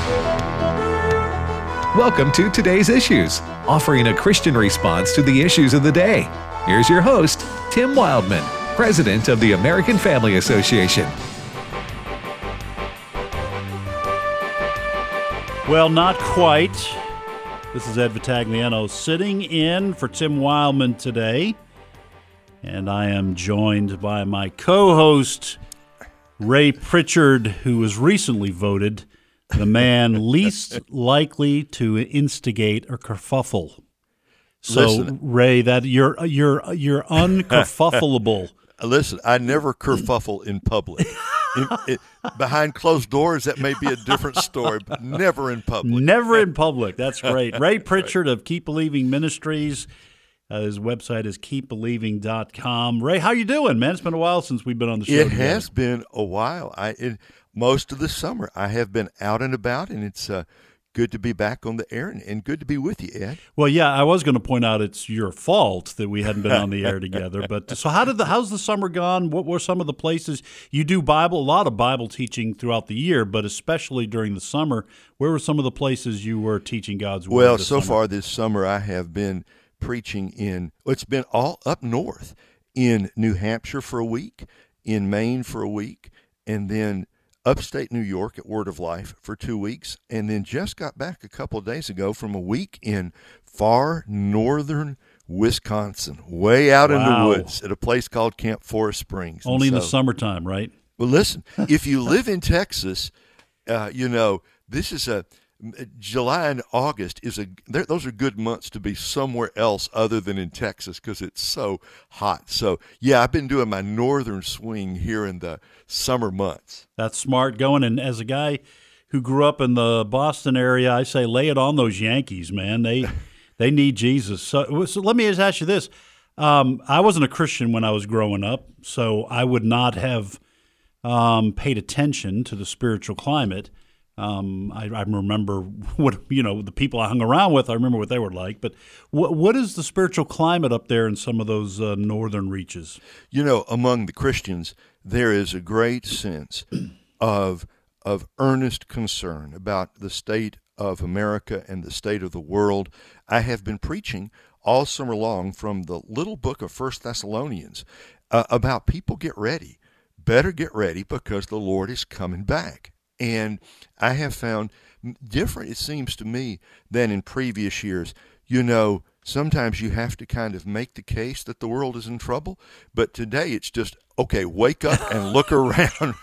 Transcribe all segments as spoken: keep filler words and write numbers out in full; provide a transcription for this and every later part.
Welcome to Today's Issues, offering a Christian response to the issues of the day. Here's your host, Tim Wildman, President of the American Family Association. Well, not quite. This is Ed Vitagliano sitting in for Tim Wildman today. And I am joined by my co-host, Ray Pritchard, who was recently voted the man least likely to instigate a kerfuffle. So, Listen, Ray, that you're you're you're unkerfuffleable. Listen, I never kerfuffle in public. in, in, behind closed doors, that may be a different story, but never in public. Never in public. That's great. Ray Pritchard of Keep Believing Ministries. Uh, his website is keep believing dot com. Ray, how you doing, man? It's been a while since we've been on the show. It together. has been a while. I it, most of the summer I have been out and about, and it's uh, good to be back on the air and, and good to be with you, Ed. Well, yeah, I was going to point out it's your fault that we hadn't been on the air together. But so, how did the how's the summer gone? What were some of the places you do Bible? A lot of Bible teaching throughout the year, but especially during the summer. Where were some of the places you were teaching God's word? Well, this so summer? far this summer I have been preaching in, well, it's been all up north, in New Hampshire for a week, in Maine for a week, and then upstate New York at Word of Life for two weeks, and then just got back a couple of days ago from a week in far northern Wisconsin, way out Wow. in the woods at a place called Camp Forest Springs. Only in And the so- summertime, right? Well, listen, if you live in Texas, uh, you know, this is a July and August is a those are good months to be somewhere else other than in Texas because it's so hot. So yeah, I've been doing my northern swing here in the summer months. That's smart going. And as a guy who grew up in the Boston area, I say lay it on those Yankees, man. They they need Jesus. So, so let me just ask you this: um, I wasn't a Christian when I was growing up, so I would not have um, paid attention to the spiritual climate. Um, I, I remember what you know the people I hung around with. I remember what they were like. But what what is the spiritual climate up there in some of those uh, northern reaches? You know, among the Christians, there is a great sense of of earnest concern about the state of America and the state of the world. I have been preaching all summer long from the little book of First Thessalonians uh, about people get ready, better get ready because the Lord is coming back. And I have found different, it seems to me, than in previous years. You know, sometimes you have to kind of make the case that the world is in trouble, but today it's just, okay, wake up and look around.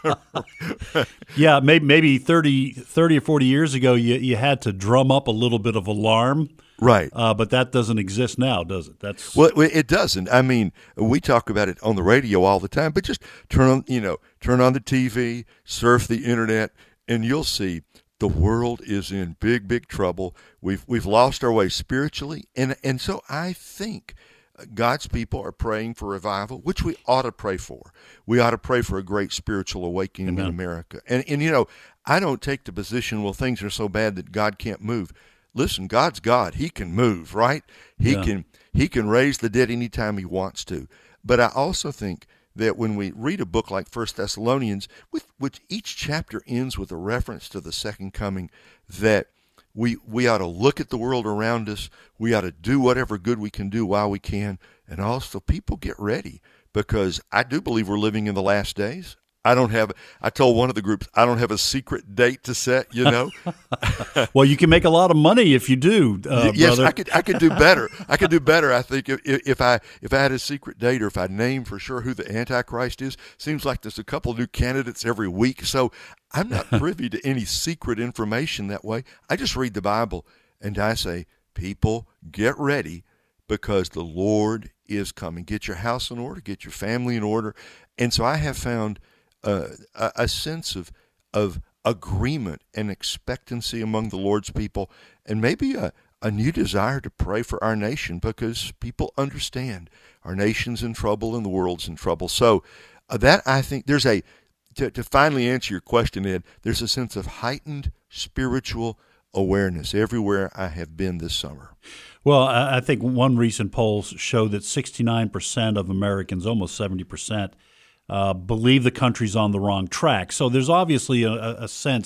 Yeah, maybe maybe thirty, thirty or forty years ago, you, you had to drum up a little bit of alarm. Right. Uh, but that doesn't exist now, does it? That's Well, it doesn't. I mean, we talk about it on the radio all the time, but just turn on, you know, turn on the T V, surf the internet, and you'll see the world is in big, big trouble. We've we've lost our way spiritually, and and so I think God's people are praying for revival, which we ought to pray for. We ought to pray for a great spiritual awakening Amen. in America. And and you know, I don't take the position, well, things are so bad that God can't move. Listen, God's God. He can move, right? He Yeah. can he can raise the dead anytime he wants to. But I also think that when we read a book like First Thessalonians, with which each chapter ends with a reference to the second coming, that we we ought to look at the world around us. We ought to do whatever good we can do while we can. And also, people get ready, because I do believe we're living in the last days. I don't have, I told one of the groups, I don't have a secret date to set, you know. well, you can make a lot of money if you do, uh, yes, brother. I could, I could do better. I could do better. I think if, if I, if I had a secret date, or if I named for sure who the Antichrist is. Seems like there's a couple new candidates every week, so I'm not privy to any secret information that way. I just read the Bible and I say, people, get ready, because the Lord is coming. Get your house in order, get your family in order. And so I have found Uh, a, a sense of of agreement and expectancy among the Lord's people, and maybe a, a new desire to pray for our nation, because people understand our nation's in trouble and the world's in trouble. So uh, that, I think, there's a, to, to finally answer your question, Ed, there's a sense of heightened spiritual awareness everywhere I have been this summer. Well, I I think one recent poll showed that sixty-nine percent of Americans, almost seventy percent, Uh, believe the country's on the wrong track. So there's obviously a, a sense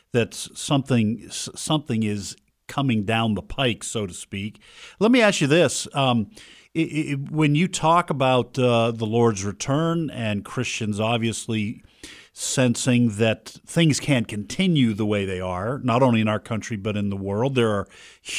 that something something is coming down the pike, so to speak. Let me ask you this. Um, it, it, when you talk about uh, the Lord's return and Christians obviously sensing that things can't continue the way they are, not only in our country but in the world, there are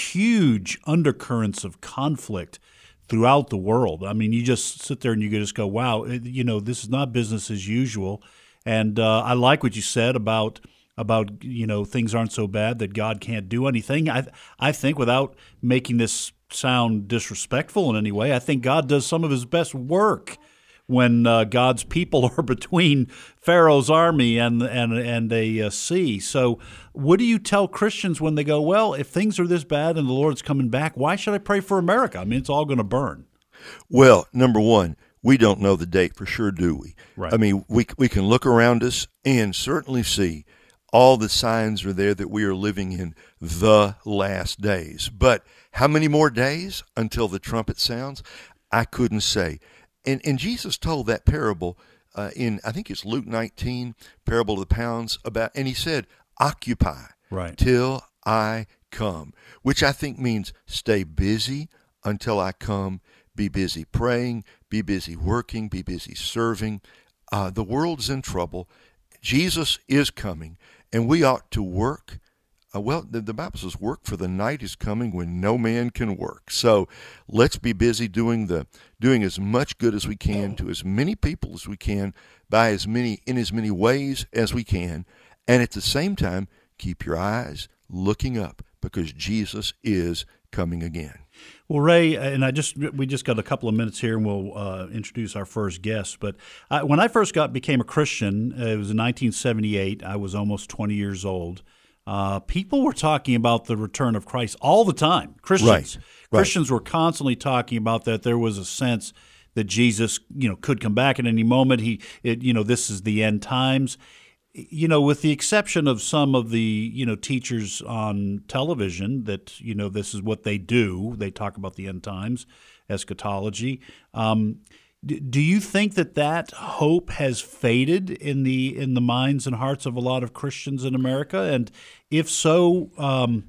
huge undercurrents of conflict throughout the world. I mean, you just sit there and you just go, wow, you know, this is not business as usual. And uh, I like what you said about about, you know, things aren't so bad that God can't do anything. I I think, without making this sound disrespectful in any way, I think God does some of his best work when uh, God's people are between Pharaoh's army and and and a uh, sea. So what do you tell Christians when they go, well, if things are this bad and the Lord's coming back, why should I pray for America? I mean, it's all going to burn. Well, number one, we don't know the date for sure, do we? Right. I mean, we we can look around us and certainly see all the signs are there that we are living in the last days. But how many more days until the trumpet sounds? I couldn't say. And and Jesus told that parable uh, in, I think it's Luke nineteen, parable of the pounds, about, and he said, occupy right. till I come, which I think means stay busy until I come. Be busy praying, be busy working, be busy serving. Uh, the world's in trouble. Jesus is coming, and we ought to work. Uh, well, the, the Bible says, work, for the night is coming when no man can work. So let's be busy doing the doing as much good as we can to as many people as we can, by as many in as many ways as we can, and at the same time, keep your eyes looking up, because Jesus is coming again. Well, Ray, and I just we just got a couple of minutes here, and we'll uh, introduce our first guest. But I, when I first got became a Christian, uh, it was in nineteen seventy-eight. I was almost twenty years old. Uh, people were talking about the return of Christ all the time. Christians, right, right. Christians were constantly talking about that. There was a sense that Jesus, you know, could come back at any moment. He, it, you know, this is the end times. You know, with the exception of some of the, you know, teachers on television that, you know, this is what they do. They talk about the end times, eschatology. Um, d- do you think that that hope has faded in the in the minds and hearts of a lot of Christians in America? And if so, um,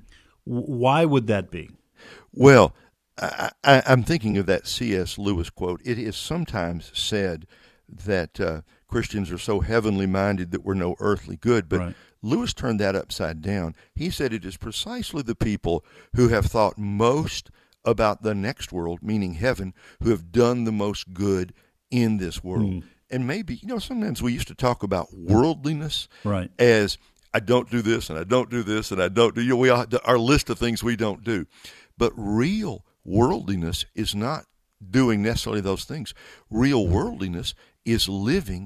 why would that be? Well, I, I, I'm thinking of that C S. Lewis quote. It is sometimes said that uh, Christians are so heavenly minded that we're no earthly good. But right. Lewis turned that upside down. He said it is precisely the people who have thought most about the next world, meaning heaven, who have done the most good in this world. Mm. And maybe, you know, sometimes we used to talk about worldliness right. as I don't do this and I don't do this and I don't do, you know, we all, our list of things we don't do. But real worldliness is not doing necessarily those things. Real worldliness is living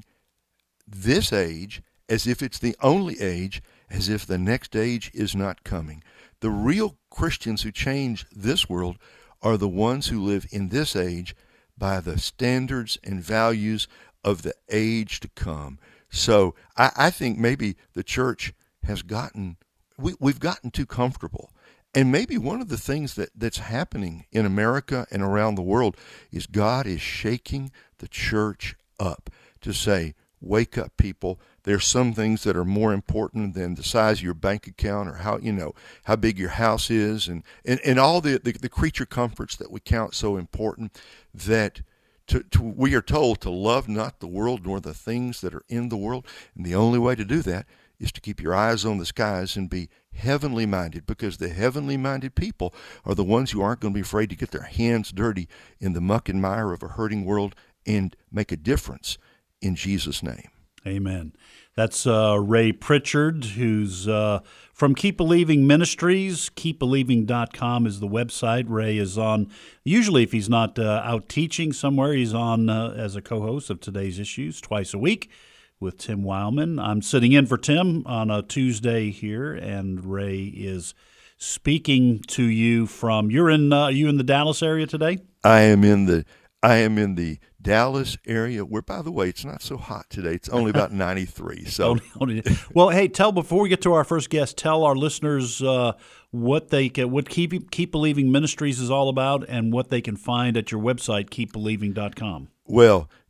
this age as if it's the only age, as if the next age is not coming. The real Christians who change this world are the ones who live in this age by the standards and values of the age to come. So I, I think maybe the church has gotten, we, we've gotten too comfortable. And maybe one of the things that, that's happening in America and around the world is God is shaking the church up to say, wake up, people. There's some things that are more important than the size of your bank account or how, you know, how big your house is, and, and, and all the, the, the creature comforts that we count so important, that to, to, we are told to love not the world nor the things that are in the world. And the only way to do that is to keep your eyes on the skies and be heavenly minded, because the heavenly minded people are the ones who aren't going to be afraid to get their hands dirty in the muck and mire of a hurting world and make a difference in Jesus' name. Amen. That's uh, Ray Pritchard, who's uh, from Keep Believing Ministries. keep believing dot com is the website. Ray is on, usually if he's not uh, out teaching somewhere, he's on uh, as a co-host of Today's Issues twice a week with Tim Wildman. I'm sitting in for Tim on a Tuesday here, and Ray is speaking to you from, you're in, uh, are you in the Dallas area today? I am in the I am in the Dallas area, where, by the way, it's not so hot today. It's only about ninety-three. So, well, hey, tell before we get to our first guest, tell our listeners uh, what they can, what Keep Keep Believing Ministries is all about, and what they can find at your website, keep believing dot com. Well,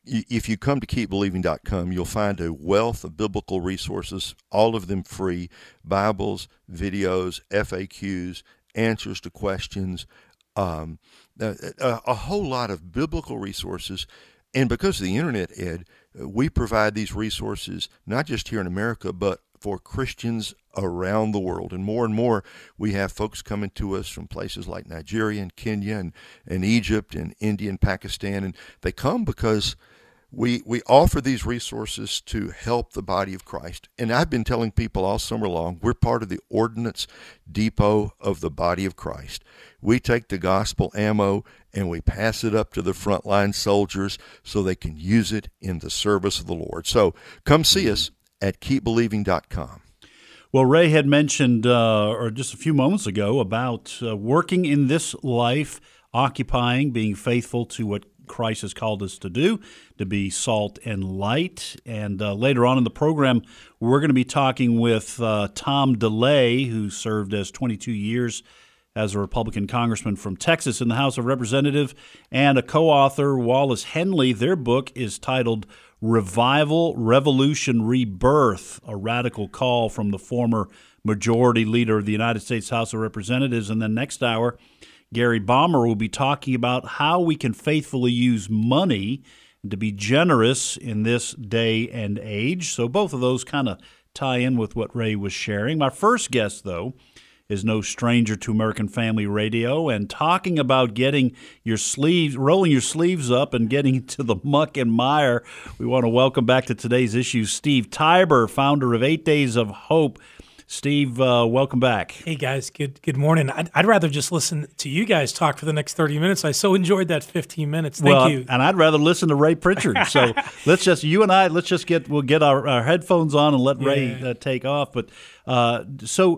if you come to keep believing dot com, you'll find a wealth of biblical resources, all of them free, Bibles, videos, F A Qs, answers to questions, um, a, a, a whole lot of biblical resources. And because of the internet, Ed, we provide these resources not just here in America, but for Christians around the world. And more and more, we have folks coming to us from places like Nigeria and Kenya and, and Egypt and India and Pakistan. And they come because we we offer these resources to help the body of Christ. And I've been telling people all summer long, we're part of the ordnance depot of the body of Christ. We take the gospel ammo and we pass it up to the frontline soldiers so they can use it in the service of the Lord. So come see us at keep believing dot com. Well, Ray had mentioned, uh, or just a few moments ago, about uh, working in this life, occupying, being faithful to what Christ has called us to do, to be salt and light. And uh, later on in the program, we're going to be talking with uh, Tom DeLay, who served as twenty-two years as a Republican congressman from Texas in the House of Representatives, and a co-author, Wallace Henley. Their book is titled Revival, Revolution, Rebirth, a radical call from the former majority leader of the United States House of Representatives. And then next hour, Gary Baumer will be talking about how we can faithfully use money and to be generous in this day and age. So both of those kind of tie in with what Ray was sharing. My first guest, though, is no stranger to American Family Radio, and talking about getting your sleeves, rolling your sleeves up and getting to the muck and mire. We want to welcome back to today's issue Steve Tybor, founder of Eight Days of Hope. Steve, uh, welcome back. Hey, guys. Good good morning. I'd, I'd rather just listen to you guys talk for the next thirty minutes. I so enjoyed that fifteen minutes. Thank well, you. And I'd rather listen to Ray Pritchard. So let's just, you and I, let's just get, we'll get our, our headphones on and let yeah. Ray uh, take off. But uh, so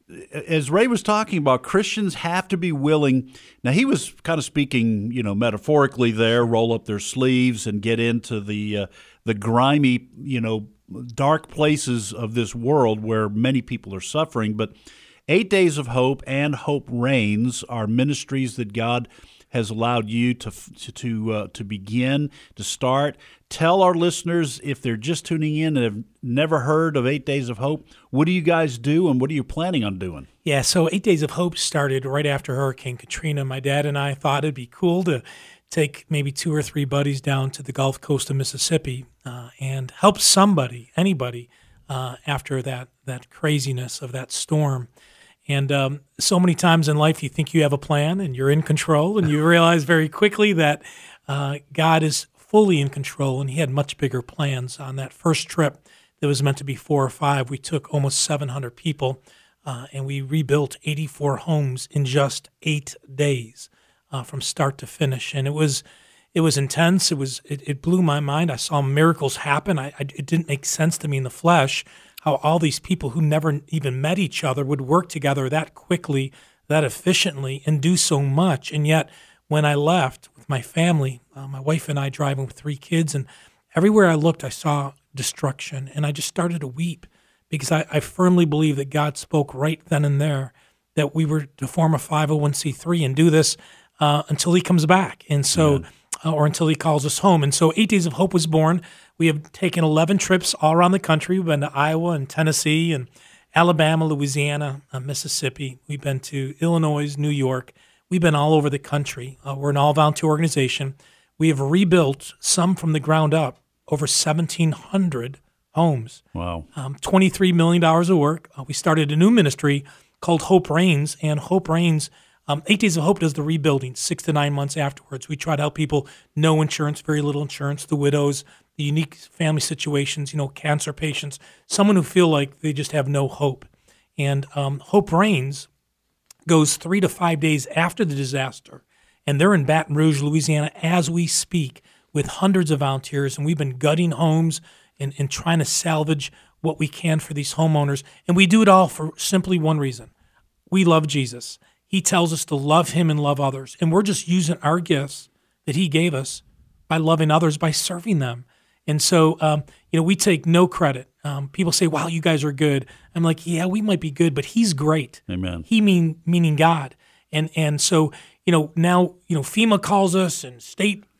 as Ray was talking about, Christians have to be willing. Now, he was kind of speaking, you know, metaphorically there, roll up their sleeves and get into the uh, the grimy, you know, dark places of this world where many people are suffering. But Eight Days of Hope and Hope Reigns are ministries that God has allowed you to to uh, to begin, to start. Tell our listeners, if they're just tuning in and have never heard of Eight Days of Hope, what do you guys do and what are you planning on doing? Yeah, so Eight Days of Hope started right after Hurricane Katrina. My dad and I thought it'd be cool to take maybe two or three buddies down to the Gulf Coast of Mississippi uh, and help somebody, anybody, uh, after that that craziness of that storm. And um, so many times in life you think you have a plan and you're in control, and you realize very quickly that uh, God is fully in control, and he had much bigger plans. On that first trip that was meant to be four or five, we took almost seven hundred people, uh, and we rebuilt eighty-four homes in just eight days uh, from start to finish. And it was it was intense. It was it, it blew my mind. I saw miracles happen. I, I, it didn't make sense to me in the flesh how all these people who never even met each other would work together that quickly, that efficiently, and do so much. And yet, when I left with my family, uh, my wife and I driving with three kids, and everywhere I looked, I saw destruction. And I just started to weep because I, I firmly believe that God spoke right then and there that we were to form a five oh one c three and do this uh, until he comes back. And so, uh, or until he calls us home. And so Eight Days of Hope was born. We have taken eleven trips all around the country. We've been to Iowa and Tennessee and Alabama, Louisiana, uh, Mississippi. We've been to Illinois, New York. We've been all over the country. Uh, we're an all-volunteer organization. We have rebuilt, some from the ground up, over seventeen hundred homes. Wow. Um, twenty-three million dollars of work. Uh, we started a new ministry called Hope Reigns, and Hope Reigns, um, Eight Days of Hope does the rebuilding six to nine months afterwards. We try to help people, no insurance, very little insurance, the widows, the unique family situations, you know, cancer patients, someone who feel like they just have no hope. And um, Hope Reigns goes three to five days after the disaster, and they're in Baton Rouge, Louisiana, as we speak, with hundreds of volunteers, and we've been gutting homes and, and trying to salvage what we can for these homeowners. And we do it all for simply one reason. We love Jesus. He tells us to love him and love others, and we're just using our gifts that he gave us by loving others, by serving them. And so, um, you know, we take no credit. Um, people say, wow, you guys are good. I'm like, yeah, we might be good, but he's great. Amen. He mean meaning God. And and so, you know, now, you know, FEMA calls us and state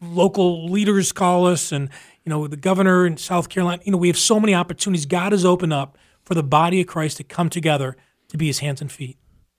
local leaders call us, and you know the governor in South Carolina. You know, we have so many opportunities. God has opened up for the body of Christ to come together to be His hands and feet.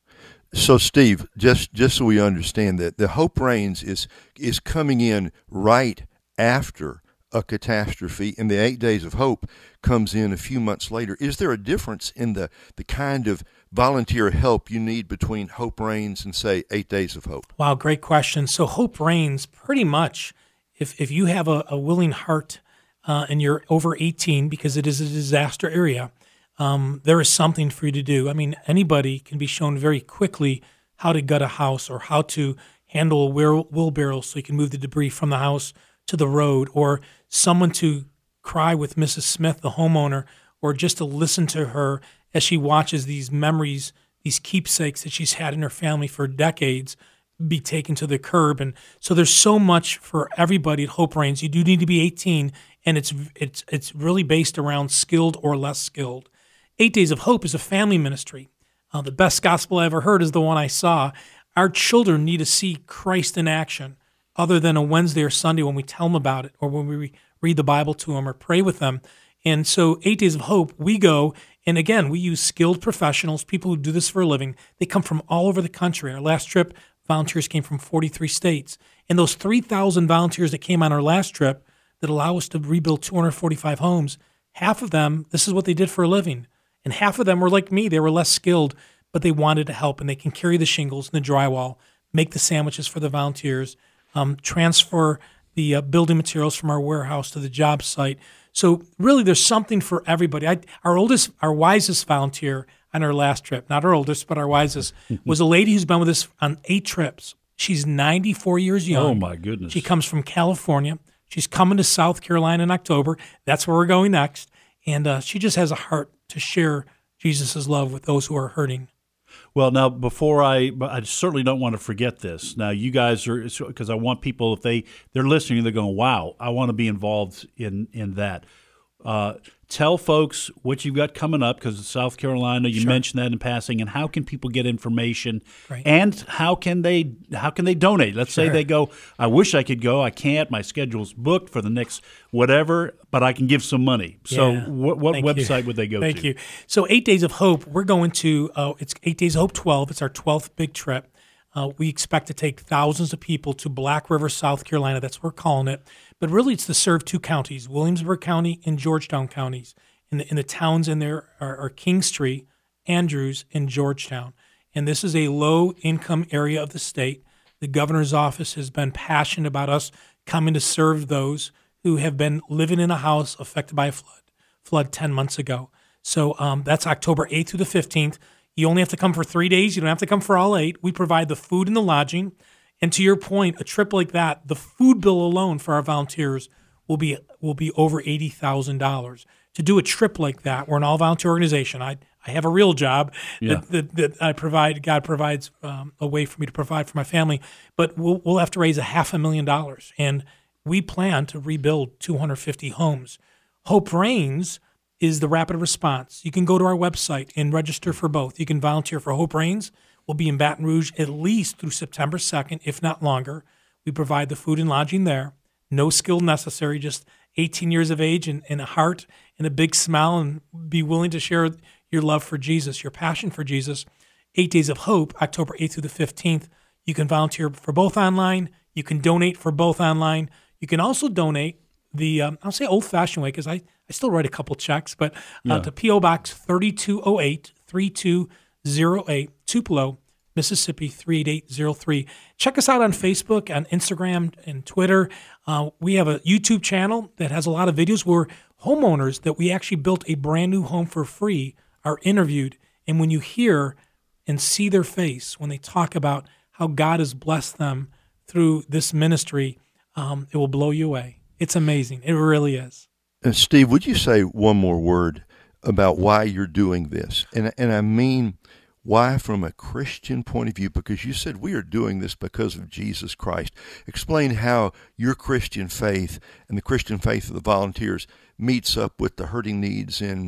So, Steve, just just so we understand that the Hope Reigns is is coming in right after a catastrophe, and the Eight Days of Hope comes in a few months later. Is there a difference in the, the kind of volunteer help you need between Hope Reigns and, say, Eight Days of Hope? Wow, great question. So Hope Reigns, pretty much, if if you have a, a willing heart uh, and you're over eighteen, because it is a disaster area, um, there is something for you to do. I mean, anybody can be shown very quickly how to gut a house or how to handle a wheel- wheelbarrow so you can move the debris from the house to the road, or someone to cry with Missus Smith, the homeowner, or just to listen to her as she watches these memories, these keepsakes that she's had in her family for decades be taken to the curb. And so there's so much for everybody at Hope Reigns. You do need to be eighteen, and it's it's it's really based around skilled or less skilled. Eight Days of Hope is a family ministry. Uh, the best gospel I ever heard is the one I saw. Our children need to see Christ in action, other than a Wednesday or Sunday when we tell them about it, or when we read the Bible to them or pray with them. And so Eight Days of Hope, we go, and again, we use skilled professionals, people who do this for a living. They come from all over the country. Our last trip, volunteers came from forty-three states. And those three thousand volunteers that came on our last trip that allow us to rebuild two hundred forty-five homes, half of them, this is what they did for a living. And half of them were like me. They were less skilled, but they wanted to help, and they can carry the shingles and the drywall, make the sandwiches for the volunteers, Um, transfer the uh, building materials from our warehouse to the job site. So really, there's something for everybody. I, our oldest, our wisest volunteer on our last trip, not our oldest, but our wisest, was a lady who's been with us on eight trips. She's ninety-four years young. Oh, my goodness. She comes from California. She's coming to South Carolina in October. That's where we're going next. And uh, she just has a heart to share Jesus' love with those who are hurting. Well, now, before I, I certainly don't want to forget this. Now, you guys are, because I want people, if they, they're listening, they're going, wow, I want to be involved in, in that. Uh, tell folks what you've got coming up, because it's South Carolina, you Sure. mentioned that in passing, and how can people get information, Right. and how can they how can they donate? Let's say Sure. they go, I wish I could go, I can't, my schedule's booked for the next whatever, but I can give some money. So Yeah. what, what Thank you. website would they go Thank to? you. So Eight Days of Hope, we're going to, uh, it's Eight Days of Hope twelve. It's our twelfth big trip. Uh, we expect to take thousands of people to Black River, South Carolina. That's what we're calling it. But really, it's to serve two counties, Williamsburg County and Georgetown counties. And the, and the towns in there are, are Kingstree, Andrews, and Georgetown. And this is a low-income area of the state. The governor's office has been passionate about us coming to serve those who have been living in a house affected by a flood, flood ten months ago. So um, that's October eighth through the fifteenth. You only have to come for three days. You don't have to come for all eight. We provide the food and the lodging. And to your point, a trip like that, the food bill alone for our volunteers will be will be over eighty thousand dollars. To do a trip like that, we're an all-volunteer organization. I I have a real job Yeah. that, that, that I provide. God provides um, a way for me to provide for my family. But we'll, we'll have to raise a half a million dollars. And we plan to rebuild two hundred fifty homes. Hope Reigns is the rapid response. You can go to our website and register for both. You can volunteer for Hope Reigns. We'll be in Baton Rouge at least through September second, if not longer. We provide the food and lodging there. No skill necessary, just eighteen years of age and, and a heart and a big smile, and be willing to share your love for Jesus, your passion for Jesus. Eight Days of Hope, October eighth through the fifteenth. You can volunteer for both online. You can donate for both online. You can also donate the, um, I'll say old-fashioned way, because I, I still write a couple checks, but uh, Yeah. to P O Box thirty-two oh eight, thirty-two oh eight, Tupelo, Mississippi three eight eight zero three. Check us out on Facebook, on Instagram, and Twitter. Uh, we have a YouTube channel that has a lot of videos where homeowners that we actually built a brand new home for free are interviewed. And when you hear and see their face when they talk about how God has blessed them through this ministry, um, it will blow you away. It's amazing. It really is. And Steve, would you say one more word about why you're doing this? And and I mean, why from a Christian point of view? Because you said we are doing this because of Jesus Christ. Explain how your Christian faith and the Christian faith of the volunteers meets up with the hurting needs in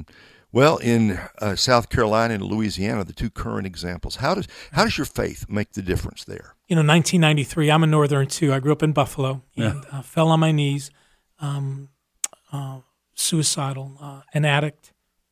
Well, in uh, South Carolina and Louisiana, the two current examples, how does how does your faith make the difference there? You know, nineteen ninety-three, I'm a Northern too. I grew up in Buffalo and Yeah. uh, fell on my knees, um, uh, suicidal, uh, an addict.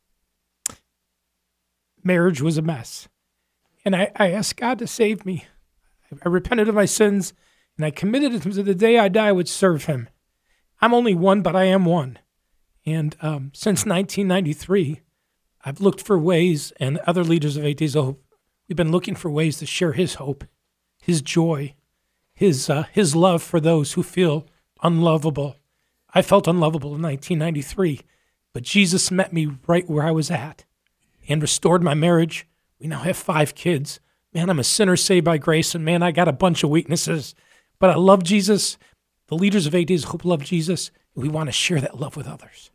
Marriage was a mess. And I, I asked God to save me. I, I repented of my sins, and I committed it to the day I die, I would serve him. I'm only one, but I am one. And um, since nineteen ninety-three, I've looked for ways, and other leaders of Eight Days of Hope, we've been looking for ways to share his hope, his joy, his uh, his love for those who feel unlovable. I felt unlovable in nineteen ninety-three, but Jesus met me right where I was at and restored my marriage. We now have five kids. Man, I'm a sinner saved by grace, and man, I got a bunch of weaknesses. But I love Jesus. The leaders of Eight Days of Hope love Jesus, and we want to share that love with others.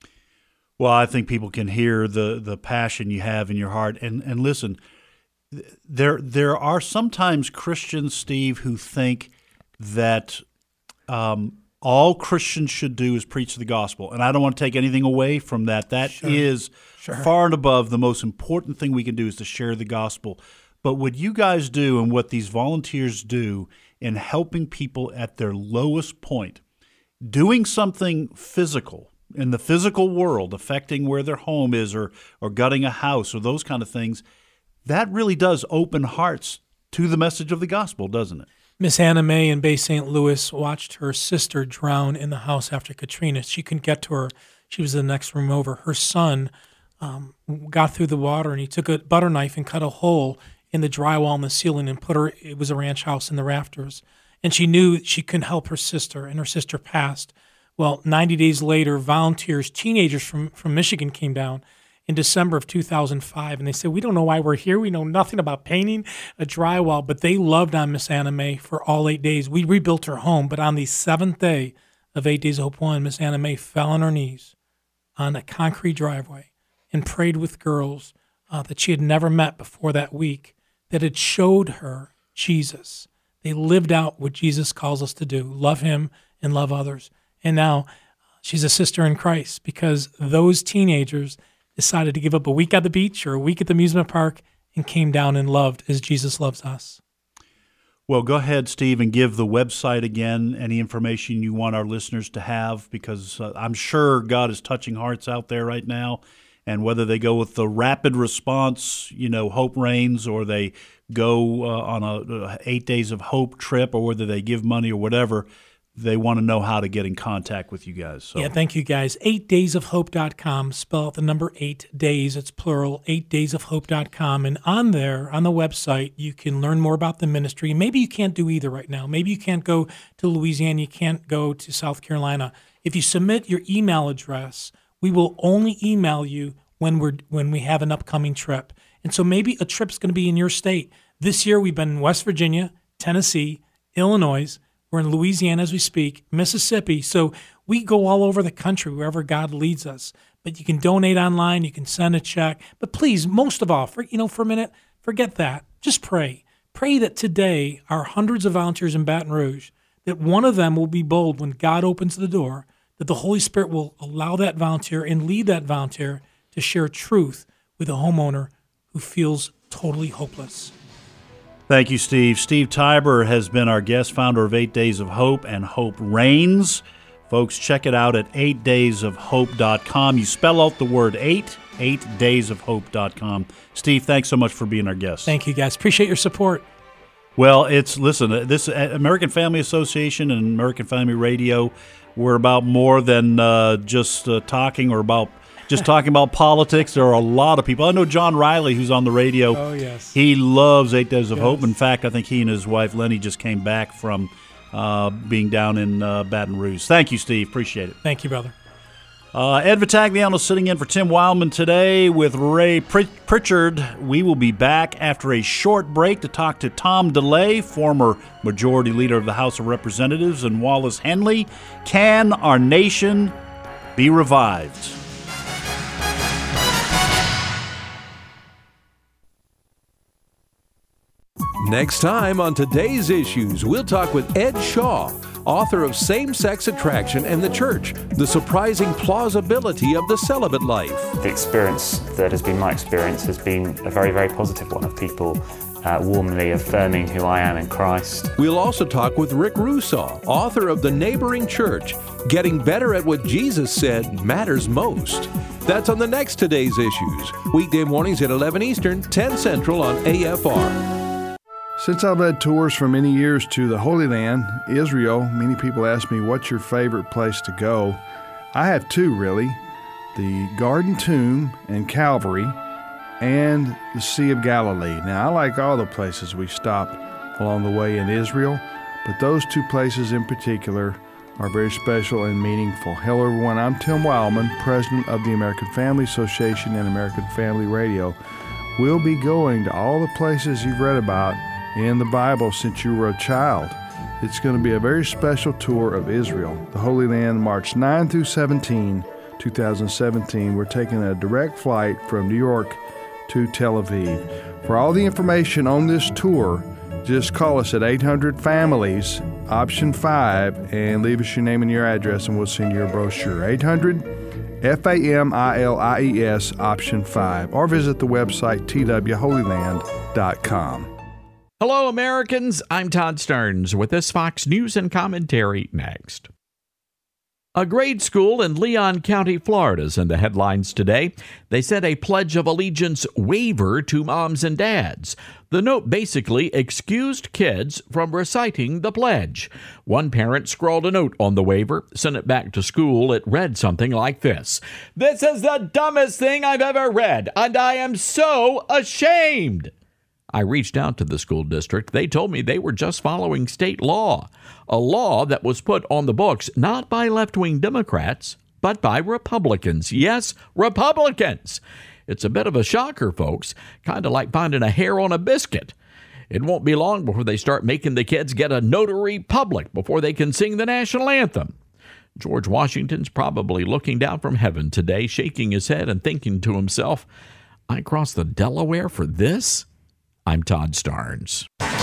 Well, I think people can hear the the passion you have in your heart. And and listen, there there are sometimes Christians, Steve, who think that um, all Christians should do is preach the gospel. And I don't want to take anything away from that. That Sure. is Sure. far and above the most important thing we can do is to share the gospel. But what you guys do and what these volunteers do in helping people at their lowest point, doing something physical in the physical world, affecting where their home is or or gutting a house or those kind of things, that really does open hearts to the message of the gospel, doesn't it? Miss Anna Mae in Bay Saint Louis watched her sister drown in the house after Katrina. She couldn't get to her. She was in the next room over. Her son um, got through the water, and he took a butter knife and cut a hole in the drywall in the ceiling and put her, it was a ranch house, in the rafters. And she knew she couldn't help her sister, and her sister passed. Well, ninety days later, volunteers, teenagers from, from Michigan came down in December of two thousand five, and they said, we don't know why we're here. We know nothing about painting a drywall, but they loved on Miss Anna Mae for all eight days. We rebuilt her home, but on the seventh day of Eight Days of Hope one, Miss Anna Mae fell on her knees on a concrete driveway and prayed with girls uh, that she had never met before that week, that had showed her Jesus. They lived out what Jesus calls us to do, love him and love others. And now she's a sister in Christ because those teenagers decided to give up a week at the beach or a week at the amusement park and came down and loved as Jesus loves us. Well, go ahead, Steve, and give the website again, any information you want our listeners to have, because uh, I'm sure God is touching hearts out there right now. And whether they go with the rapid response, you know, Hope Reigns, or they go uh, on a uh, eight days of hope trip, or whether they give money or whatever, they want to know how to get in contact with you guys. So. Yeah, thank you, guys. eight days of hope dot com. Spell out the number eight days. It's plural, eight days of hope dot com. And on there, on the website, you can learn more about the ministry. Maybe you can't do either right now. Maybe you can't go to Louisiana. You can't go to South Carolina. If you submit your email address, we will only email you when we're when we have an upcoming trip. And so maybe a trip's going to be in your state. This year, we've been in West Virginia, Tennessee, Illinois. We're in Louisiana as we speak, Mississippi. So we go all over the country, wherever God leads us. But you can donate online. You can send a check. But please, most of all, for, you know, for a minute, forget that. Just pray. Pray that today our hundreds of volunteers in Baton Rouge, that one of them will be bold when God opens the door, that the Holy Spirit will allow that volunteer and lead that volunteer to share truth with a homeowner who feels totally hopeless. Thank you, Steve. Steve Tybor has been our guest, founder of Eight Days of Hope and Hope Reigns. Folks, check it out at eight days of hope dot com. You spell out the word eight, eight days of hope dot com. Steve, thanks so much for being our guest. Thank you, guys. Appreciate your support. Well, it's, listen, this American Family Association and American Family Radio, we're about more than uh, just uh, talking or about Just talking about politics. There are a lot of people. I know John Riley, who's on the radio. Oh, yes. He loves Eight Days of Yes. Hope. In fact, I think he and his wife, Lenny, just came back from uh, being down in uh, Baton Rouge. Thank you, Steve. Appreciate it. Thank you, brother. Uh, Ed Vitagliano sitting in for Tim Wildman today with Ray Pr- Pritchard. We will be back after a short break to talk to Tom DeLay, former Majority Leader of the House of Representatives, and Wallace Henley. Can our nation be revived? Next time on Today's Issues, we'll talk with Ed Shaw, author of Same-Sex Attraction and the Church, The Surprising Plausibility of the Celibate Life. The experience that has been my experience has been a very, very positive one of people uh, warmly affirming who I am in Christ. We'll also talk with Rick Rusaw, author of The Neighboring Church, Getting Better at What Jesus Said Matters Most. That's on the next Today's Issues, weekday mornings at eleven Eastern, ten Central on A F R. Since I've led tours for many years to the Holy Land, Israel, many people ask me, what's your favorite place to go? I have two, really. The Garden Tomb and Calvary, and the Sea of Galilee. Now, I like all the places we stopped along the way in Israel, but those two places in particular are very special and meaningful. Hello, everyone. I'm Tim Wildman, president of the American Family Association and American Family Radio. We'll be going to all the places you've read about in the Bible since you were a child. It's going to be a very special tour of Israel, the Holy Land, March ninth through seventeenth, twenty seventeen. We're taking a direct flight from New York to Tel Aviv. For all the information on this tour, just call us at eight hundred families, option five, and leave us your name and your address, and we'll send you a brochure. eight hundred F A M I L I E S, option five, or visit the website T W holy land dot com. Hello, Americans. I'm Todd Stearns with this Fox News and Commentary next. A grade school in Leon County, Florida is in the headlines today. They sent a Pledge of Allegiance waiver to moms and dads. The note basically excused kids from reciting the pledge. One parent scrawled a note on the waiver, sent it back to school. It read something like this: "This is the dumbest thing I've ever read, and I am so ashamed." I reached out to the school district. They told me they were just following state law, a law that was put on the books not by left-wing Democrats, but by Republicans. Yes, Republicans. It's a bit of a shocker, folks, kind of like finding a hair on a biscuit. It won't be long before they start making the kids get a notary public before they can sing the national anthem. George Washington's probably looking down from heaven today, shaking his head and thinking to himself, I crossed the Delaware for this? I'm Todd Stearns.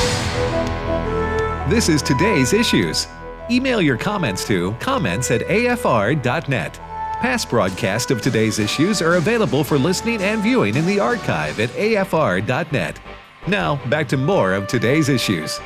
This is Today's Issues. Email your comments to comments at A F R dot net. Past broadcasts of Today's Issues are available for listening and viewing in the archive at A F R dot net. Now, back to more of Today's Issues.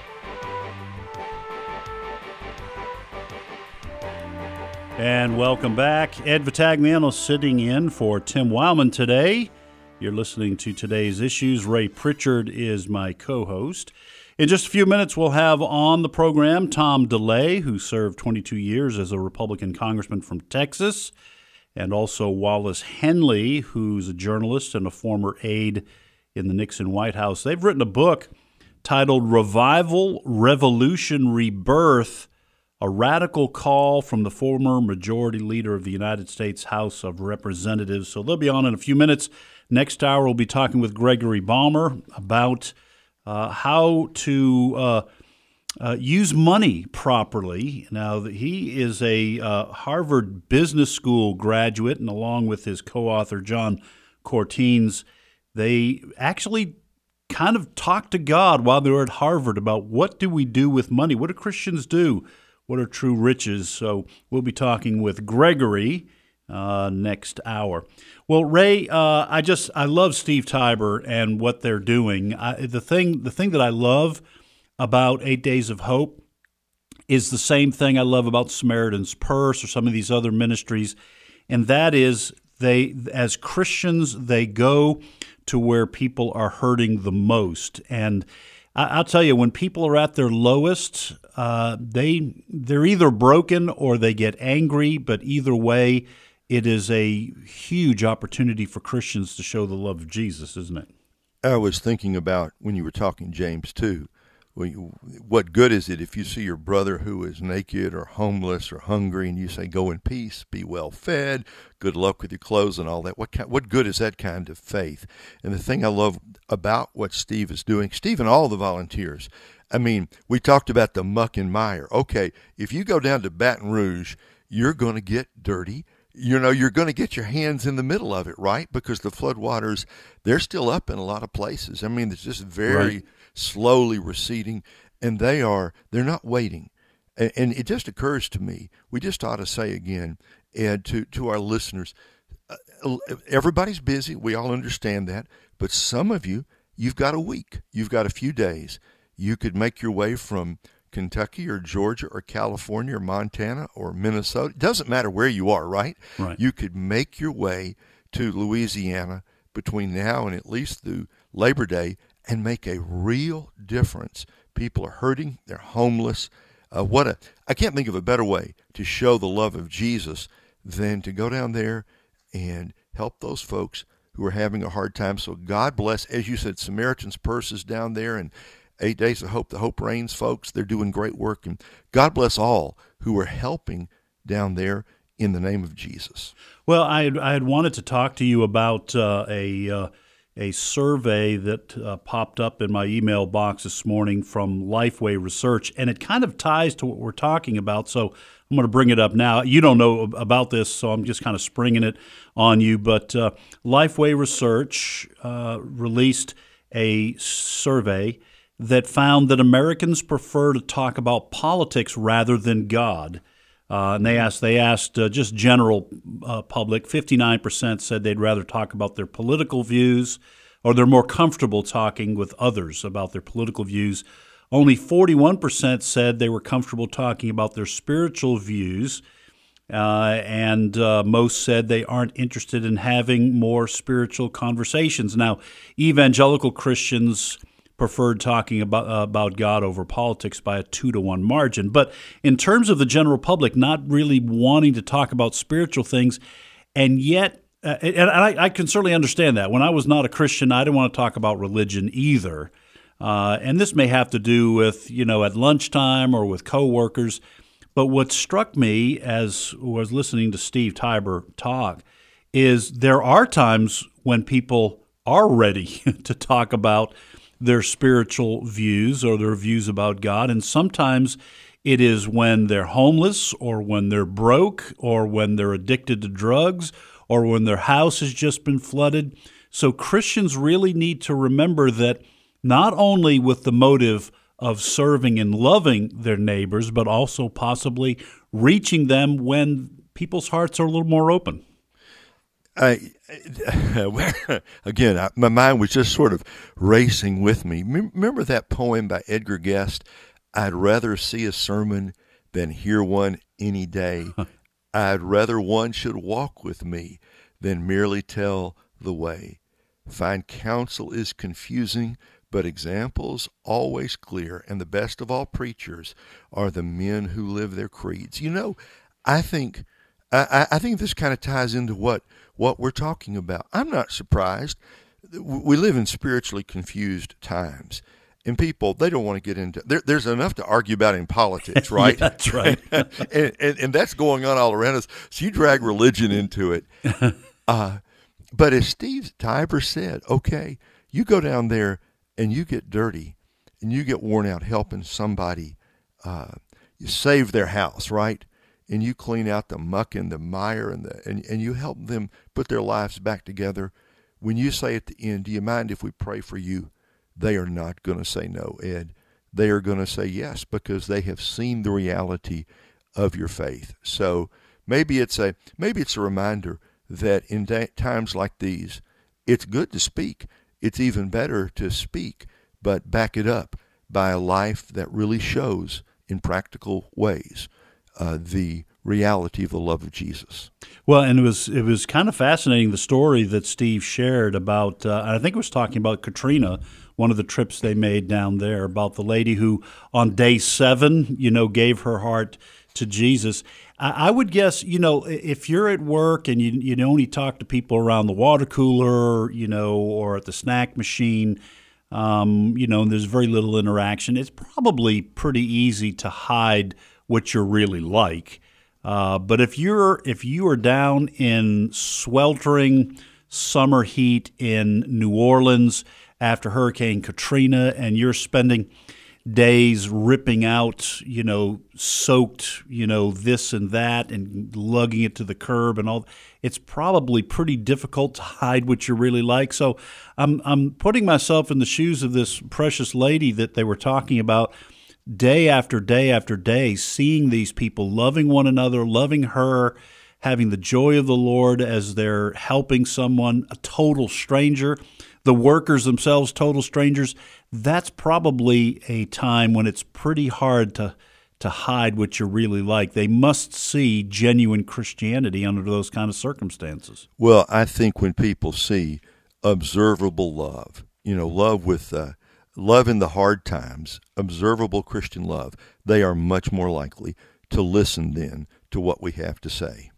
And welcome back. Ed Vitagliano sitting in for Tim Wildman today. You're listening to Today's Issues. Ray Pritchard is my co-host. In just a few minutes, we'll have on the program Tom DeLay, who served twenty-two years as a Republican congressman from Texas, and also Wallace Henley, who's a journalist and a former aide in the Nixon White House. They've written a book titled Revival, Revolution, Rebirth, a radical call from the former majority leader of the United States House of Representatives. So they'll be on in a few minutes. Next hour, we'll be talking with Gregory Balmer about uh, how to uh, uh, use money properly. Now, he is a uh, Harvard Business School graduate, and along with his co-author, John Cortines, they actually kind of talked to God while they were at Harvard about what do we do with money? What do Christians do? What are true riches? So we'll be talking with Gregory uh, next hour. Well, Ray, uh, I just I love Steve Tybor and what they're doing. I, the thing the thing that I love about Eight Days of Hope is the same thing I love about Samaritan's Purse or some of these other ministries, and that is they, as Christians, they go to where people are hurting the most. And I, I'll tell you, when people are at their lowest, uh, they they're either broken or they get angry. But either way, it is a huge opportunity for Christians to show the love of Jesus, isn't it? I was thinking about when you were talking, James, too. What good is it if you see your brother who is naked or homeless or hungry and you say, go in peace, be well fed, good luck with your clothes and all that? What kind, what good is that kind of faith? And the thing I love about what Steve is doing, Steve and all the volunteers, I mean, we talked about the muck and mire. Okay, if you go down to Baton Rouge, you're going to get dirty. You know, you're going to get your hands in the middle of it, right? Because the floodwaters, they're still up in a lot of places. I mean, it's just very right. slowly receding, and they are, they're not waiting. And, and it just occurs to me, we just ought to say again, and to, to our listeners, uh, everybody's busy. We all understand that. But some of you, you've got a week. You've got a few days. You could make your way from Kentucky or Georgia or California or Montana or Minnesota. It doesn't matter where you are, right? Right. You could make your way to Louisiana between now and at least through Labor Day and make a real difference. People are hurting. They're homeless. Uh, what a I can't think of a better way to show the love of Jesus than to go down there and help those folks who are having a hard time. So God bless, as you said, Samaritan's Purse is down there, and Eight Days of Hope, the Hope Reigns folks, they're doing great work. And God bless all who are helping down there in the name of Jesus. Well, I had, I had wanted to talk to you about uh, a uh, a survey that uh, popped up in my email box this morning from Lifeway Research, and it kind of ties to what we're talking about, so I'm going to bring it up now. You don't know about this, so I'm just kind of springing it on you, but uh, Lifeway Research uh, released a survey that found that Americans prefer to talk about politics rather than God. Uh, and they asked, they asked uh, just general uh, public. fifty-nine percent said they'd rather talk about their political views, or they're more comfortable talking with others about their political views. Only forty-one percent said they were comfortable talking about their spiritual views, uh, and uh, most said they aren't interested in having more spiritual conversations. Now, evangelical Christians preferred talking about uh, about God over politics by a two to one margin. But in terms of the general public not really wanting to talk about spiritual things, and yet, uh, and I, I can certainly understand that. When I was not a Christian, I didn't want to talk about religion either. Uh, and this may have to do with, you know, at lunchtime or with coworkers. But what struck me as I was listening to Steve Tybor talk is there are times when people are ready to talk about their spiritual views or their views about God, and sometimes it is when they're homeless or when they're broke or when they're addicted to drugs or when their house has just been flooded. So Christians really need to remember that not only with the motive of serving and loving their neighbors, but also possibly reaching them when people's hearts are a little more open. I, again, I, my mind was just sort of racing with me. Remember that poem by Edgar Guest, I'd rather see a sermon than hear one any day. I'd rather one should walk with me than merely tell the way. Fine counsel is confusing, but examples always clear, and the best of all preachers are the men who live their creeds. You know, I think I, I think this kind of ties into what what we're talking about. I'm not surprised. We live in spiritually confused times, and people, they don't want to get into there, there's enough to argue about in politics, right? Yeah, that's right. and, and, and that's going on all around us. So you drag religion into it. Uh, but as Steve Tybor said, okay, you go down there and you get dirty and you get worn out helping somebody uh, you save their house, right? And you clean out the muck and the mire and the and, and you help them put their lives back together. When you say at the end, do you mind if we pray for you? They are not going to say no, Ed. They are going to say yes, because they have seen the reality of your faith. So maybe it's a maybe it's a reminder that in da- times like these, it's good to speak. It's even better to speak, but back it up by a life that really shows in practical ways Uh, the reality of the love of Jesus. Well, and it was it was kind of fascinating, the story that Steve shared about, uh, I think it was talking about Katrina, one of the trips they made down there, about the lady who on day seven, you know, gave her heart to Jesus. I, I would guess, you know, if you're at work and you, you only talk to people around the water cooler, you know, or at the snack machine, um, you know, and there's very little interaction, it's probably pretty easy to hide what you're really like. Uh, but if you're if you are down in sweltering summer heat in New Orleans after Hurricane Katrina, and you're spending days ripping out, you know, soaked, you know, this and that, and lugging it to the curb and all, it's probably pretty difficult to hide what you're really like. So I'm I'm putting myself in the shoes of this precious lady that they were talking about. day after day after day, seeing these people loving one another, loving her, having the joy of the Lord as they're helping someone, a total stranger, the workers themselves, total strangers. That's probably a time when it's pretty hard to to hide what you're really like. They must see genuine Christianity under those kind of circumstances. Well, I think when people see observable love, you know, love with uh, love in the hard times, observable Christian love, they are much more likely to listen then to what we have to say.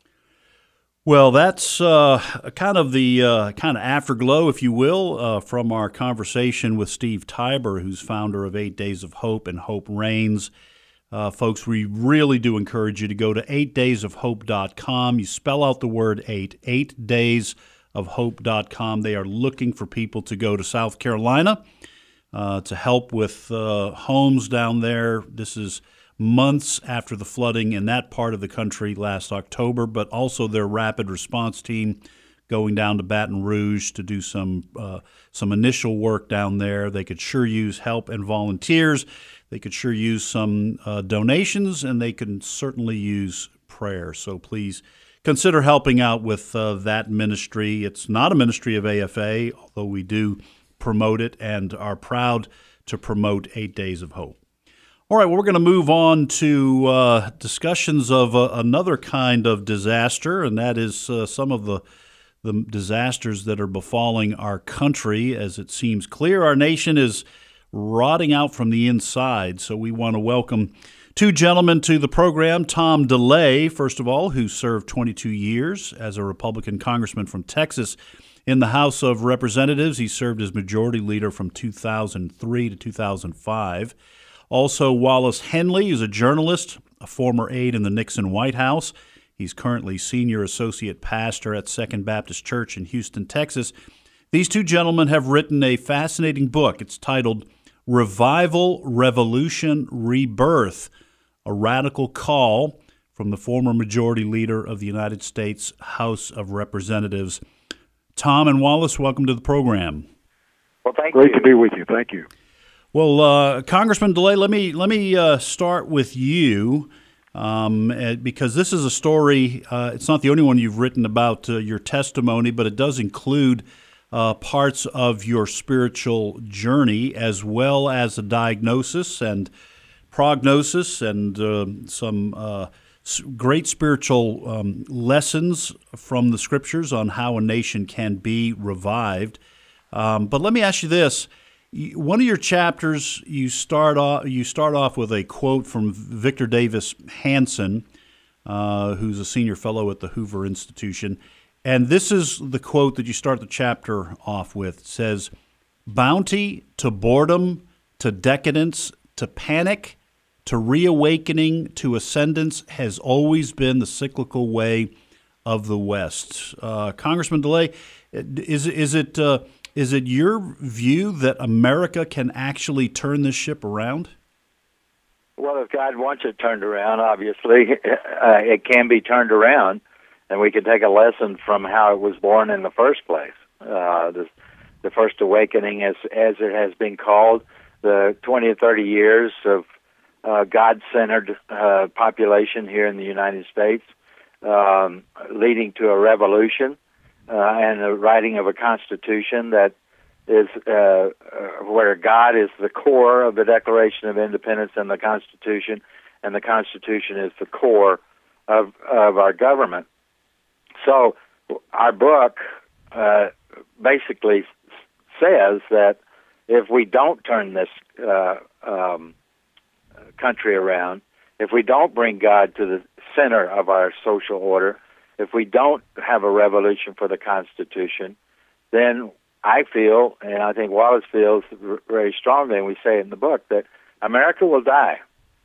Well, that's uh, kind of the uh, kind of afterglow, if you will, uh, from our conversation with Steve Tybor, who's founder of Eight Days of Hope and Hope Reigns. Uh, folks, we really do encourage you to go to eight days of hope dot com. You spell out the word eight, eight days of hope dot com. They are looking for people to go to South Carolina uh, to help with uh, homes down there. This is months after the flooding in that part of the country last October, but also their rapid response team going down to Baton Rouge to do some uh, some initial work down there. They could sure use help and volunteers. They could sure use some uh, donations, and they can certainly use prayer. So please consider helping out with uh, that ministry. It's not a ministry of A F A, although we do promote it and are proud to promote Eight Days of Hope. All right, well, we're going to move on to uh, discussions of uh, another kind of disaster, and that is uh, some of the the disasters that are befalling our country. As it seems clear, our nation is rotting out from the inside. So we want to welcome two gentlemen to the program. Tom DeLay, first of all, who served twenty-two years as a Republican congressman from Texas in the House of Representatives. He served as majority leader from two thousand three to two thousand five. Also, Wallace Henley is a journalist, a former aide in the Nixon White House. He's currently senior associate pastor at Second Baptist Church in Houston, Texas. These two gentlemen have written a fascinating book. It's titled Revival, Revolution, Rebirth, a radical call from the former majority leader of the United States House of Representatives. Tom and Wallace, welcome to the program. Well, thank Great you. to be with you. Thank you. Well, uh, Congressman DeLay, let me let me uh, start with you um, because this is a story. Uh, it's not the only one you've written about uh, your testimony, but it does include uh, parts of your spiritual journey as well as a diagnosis and prognosis and uh, some uh, great spiritual um, lessons from the Scriptures on how a nation can be revived. Um, but let me ask you this. One of your chapters, you start off you start off with a quote from Victor Davis Hanson, uh, who's a senior fellow at the Hoover Institution, and this is the quote that you start the chapter off with. It says, "Bounty to boredom, to decadence, to panic, to reawakening, to ascendance has always been the cyclical way of the West." Uh, Congressman DeLay, is is it? Uh, Is it your view that America can actually turn this ship around? Well, if God wants it turned around, obviously, uh, it can be turned around, and we can take a lesson from how it was born in the first place. Uh, the, the First Awakening, as as it has been called, the twenty or thirty years of uh, God-centered uh, population here in the United States, um, leading to a revolution. Uh, and the writing of a constitution that is uh, uh, where God is the core of the Declaration of Independence and the Constitution, and the Constitution is the core of of our government. So our book uh, basically says that if we don't turn this uh, um, country around, if we don't bring God to the center of our social order, if we don't have a revolution for the Constitution, then I feel, and I think Wallace feels very strongly, and we say it in the book, that America will die.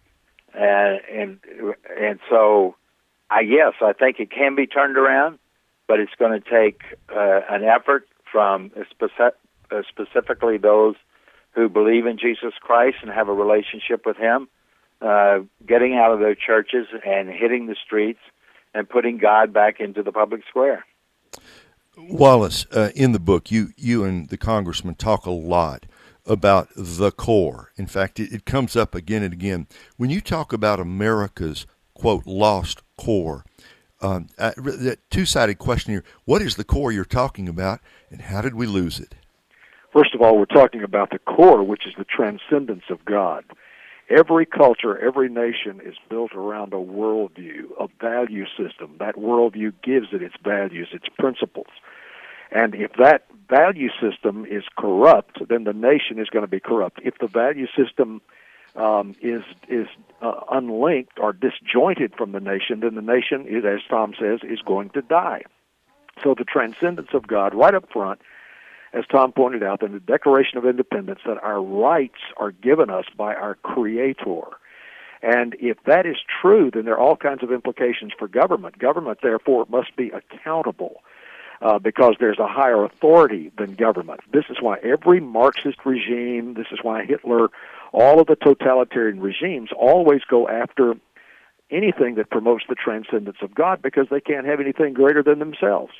And and, and so, I yes, I think it can be turned around, but it's going to take uh, an effort from speci- uh, specifically those who believe in Jesus Christ and have a relationship with Him, uh, getting out of their churches and hitting the streets and putting God back into the public square. Wallace, uh, in the book, you you and the congressman talk a lot about the core. In fact, it, it comes up again and again. When you talk about America's, quote, lost core, um, uh, that two-sided question here, what is the core you're talking about, and how did we lose it? First of all, we're talking about the core, which is the transcendence of God. Every culture, every nation is built around a worldview, a value system. That worldview gives it its values, its principles. And if that value system is corrupt, then the nation is going to be corrupt. If the value system um, is is uh, unlinked or disjointed from the nation, then the nation, is, as Tom says, is going to die. So the transcendence of God, right up front, as Tom pointed out in the Declaration of Independence, that our rights are given us by our Creator. And if that is true, then there are all kinds of implications for government. Government, therefore, must be accountable uh, because there's a higher authority than government. This is why every Marxist regime, this is why Hitler, all of the totalitarian regimes always go after anything that promotes the transcendence of God because they can't have anything greater than themselves.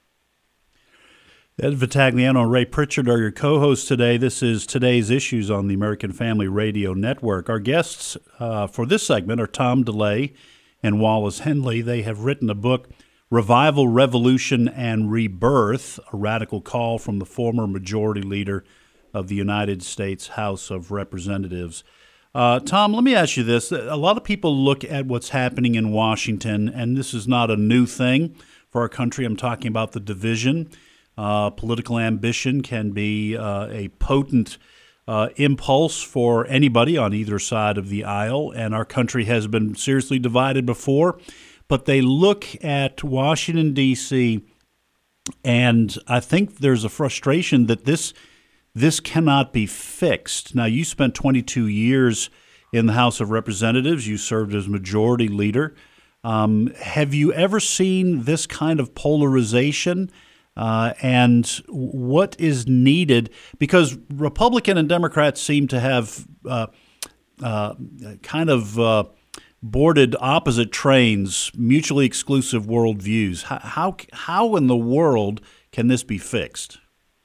Ed Vitagliano and Ray Pritchard are your co-hosts today. This is Today's Issues on the American Family Radio Network. Our guests uh, for this segment are Tom DeLay and Wallace Henley. They have written a book, Revival, Revolution, and Rebirth, a radical call from the former majority leader of the United States House of Representatives. Uh, Tom, let me ask you this. A lot of people look at what's happening in Washington, and this is not a new thing for our country. I'm talking about the division. Uh, political ambition can be uh, a potent uh, impulse for anybody on either side of the aisle, and our country has been seriously divided before. But they look at Washington, D C, and I think there's a frustration that this this cannot be fixed. Now, you spent twenty-two years in the House of Representatives. You served as majority leader. Um, have you ever seen this kind of polarization? Uh, and what is needed? Because Republican and Democrats seem to have uh, uh, kind of uh, boarded opposite trains, mutually exclusive worldviews. How, how how in the world can this be fixed?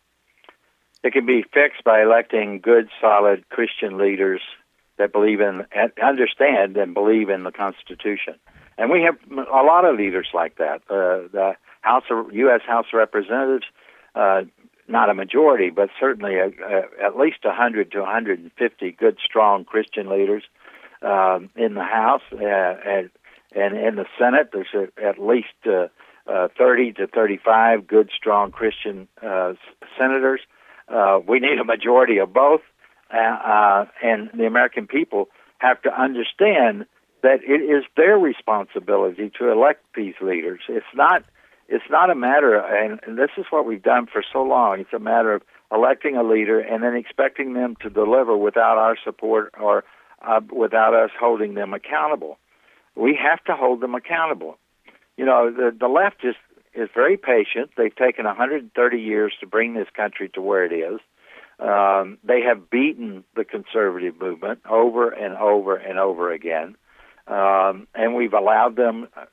It can be fixed by electing good, solid Christian leaders that believe in, understand, and believe in the Constitution. And we have a lot of leaders like that. Uh, the House of U S House of Representatives, uh, not a majority, but certainly a, a, at least one hundred to one hundred fifty good, strong Christian leaders um, in the House, uh, and, and in the Senate. There's a, at least uh, uh, thirty to thirty-five good, strong Christian uh, senators. Uh, we need a majority of both, uh, uh, and the American people have to understand that it is their responsibility to elect these leaders. It's not. It's not a matter, and, and this is what we've done for so long. It's a matter of electing a leader and then expecting them to deliver without our support or uh, without us holding them accountable. We have to hold them accountable. You know, the, the left is is very patient. They've taken one hundred thirty years to bring this country to where it is. Um, they have beaten the conservative movement over and over and over again. Um, and we've allowed them, uh,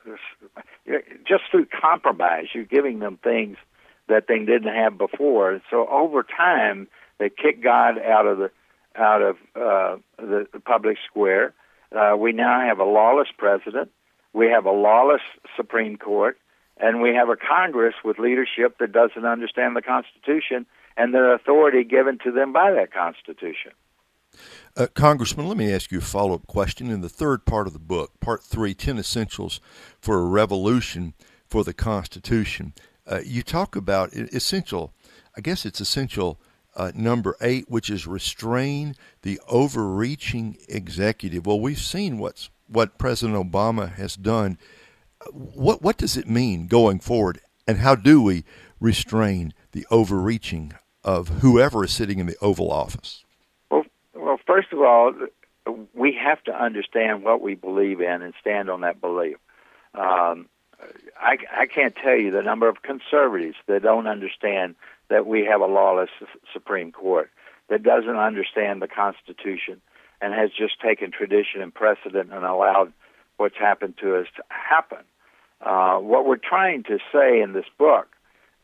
just through compromise, you're giving them things that they didn't have before. So over time, they kick God out of the out of uh, the, the public square. Uh, we now have a lawless president. We have a lawless Supreme Court, and we have a Congress with leadership that doesn't understand the Constitution and the authority given to them by that Constitution. Uh, Congressman, let me ask you a follow-up question. In the third part of the book, Part three, ten Essentials for a Revolution for the Constitution, uh, you talk about essential, I guess it's essential uh, number eight, which is restrain the overreaching executive. Well, we've seen what's what President Obama has done. What what does it mean going forward, and how do we restrain the overreaching of whoever is sitting in the Oval Office? Well, first of all, we have to understand what we believe in and stand on that belief. Um, I, I can't tell you the number of conservatives that don't understand that we have a lawless Supreme Court, that doesn't understand the Constitution, and has just taken tradition and precedent and allowed what's happened to us to happen. Uh, what we're trying to say in this book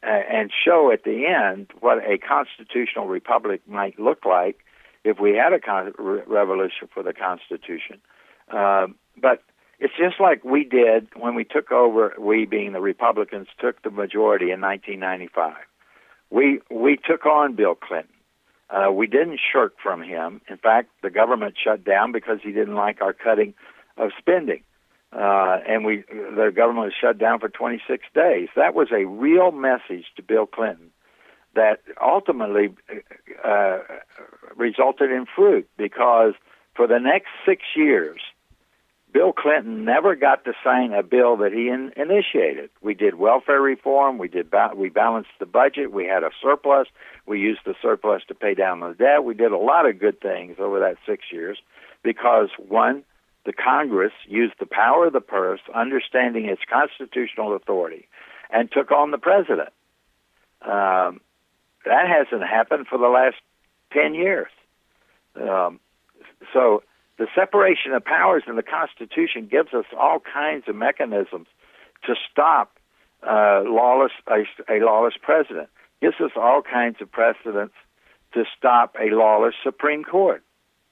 and show at the end what a constitutional republic might look like if we had a con- re- revolution for the Constitution. Uh, but it's just like we did when we took over, we being the Republicans, took the majority in nineteen ninety-five. We we took on Bill Clinton. Uh, we didn't shirk from him. In fact, the government shut down because he didn't like our cutting of spending. Uh, and we the government was shut down for twenty-six days. That was a real message to Bill Clinton that ultimately uh, resulted in fruit, because for the next six years, Bill Clinton never got to sign a bill that he in, initiated. We did welfare reform. We did ba- we balanced the budget. We had a surplus. We used the surplus to pay down the debt. We did a lot of good things over that six years because, one, the Congress used the power of the purse, understanding its constitutional authority, and took on the president. Um, that hasn't happened for the last ten years. Um, so the separation of powers in the Constitution gives us all kinds of mechanisms to stop uh, lawless a, a lawless president. Gives us all kinds of precedents to stop a lawless Supreme Court.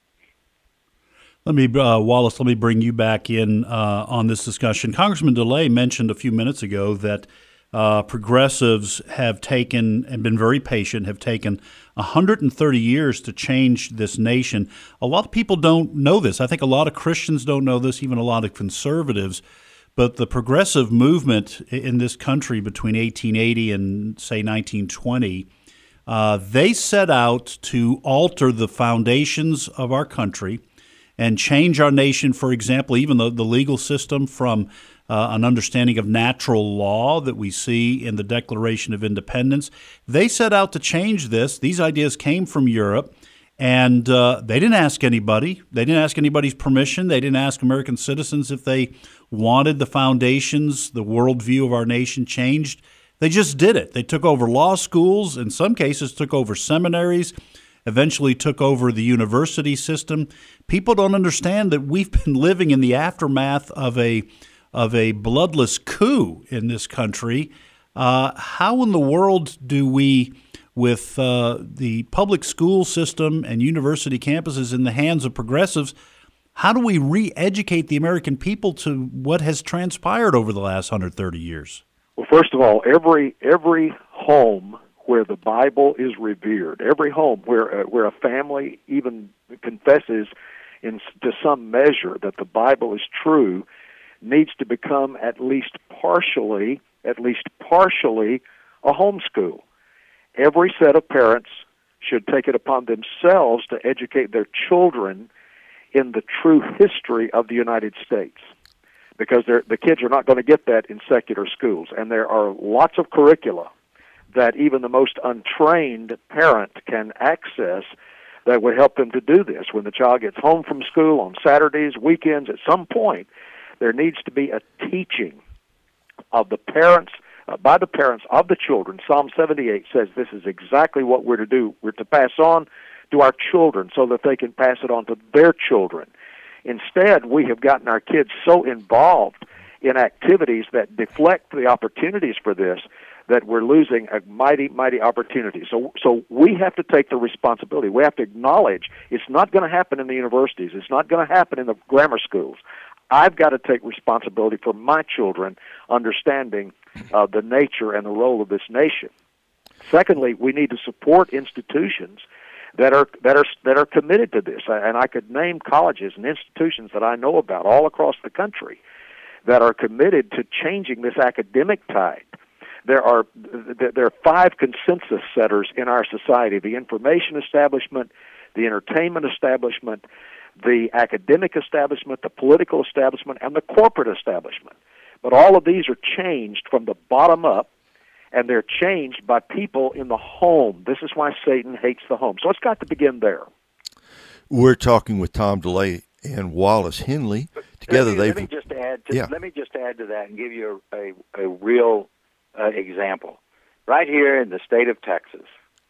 Let me, uh, Wallace, let me bring you back in uh, on this discussion. Congressman DeLay mentioned a few minutes ago that uh, progressives have taken, and been very patient, have taken one hundred thirty years to change this nation. A lot of people don't know this. I think a lot of Christians don't know this, even a lot of conservatives. But the progressive movement in this country between eighteen eighty and, say, nineteen twenty, uh, they set out to alter the foundations of our country and change our nation, for example, even the, the legal system from uh, an understanding of natural law that we see in the Declaration of Independence. They set out to change this. These ideas came from Europe, and uh, they didn't ask anybody. They didn't ask anybody's permission. They didn't ask American citizens if they wanted the foundations, the worldview of our nation changed. They just did it. They took over law schools, in some cases took over seminaries, eventually took over the university system. People don't understand that we've been living in the aftermath of a of a bloodless coup in this country. Uh, how in the world do we, with uh, the public school system and university campuses in the hands of progressives, how do we re-educate the American people to what has transpired over the last one hundred thirty years? Well, first of all, every every home where the Bible is revered, every home where uh, where a family even confesses in to some measure that the Bible is true, needs to become at least partially, at least partially, a homeschool. Every set of parents should take it upon themselves to educate their children in the true history of the United States, because the kids are not going to get that in secular schools, and there are lots of curricula that even the most untrained parent can access that would help them to do this. When the child gets home from school on Saturdays, weekends, at some point, there needs to be a teaching of the parents, uh, by the parents of the children. Psalm seventy-eight says this is exactly what we're to do. We're to pass on to our children so that they can pass it on to their children. Instead, we have gotten our kids so involved in activities that deflect the opportunities for this that we're losing a mighty, mighty opportunity. So so we have to take the responsibility. We have to acknowledge it's not going to happen in the universities. It's not going to happen in the grammar schools. I've got to take responsibility for my children understanding uh, the nature and the role of this nation. Secondly, we need to support institutions that are that are that are committed to this. And I could name colleges and institutions that I know about all across the country that are committed to changing this academic tide. There are there are five consensus setters in our society: the information establishment, the entertainment establishment, the academic establishment, the political establishment, and the corporate establishment. But all of these are changed from the bottom up, and they're changed by people in the home. This is why Satan hates the home. So it's got to begin there. We're talking with Tom DeLay and Wallace Henley. Together, let me, they've let me just add. To, yeah. Let me just add to that and give you a a, a real uh, example. Right here in the state of Texas,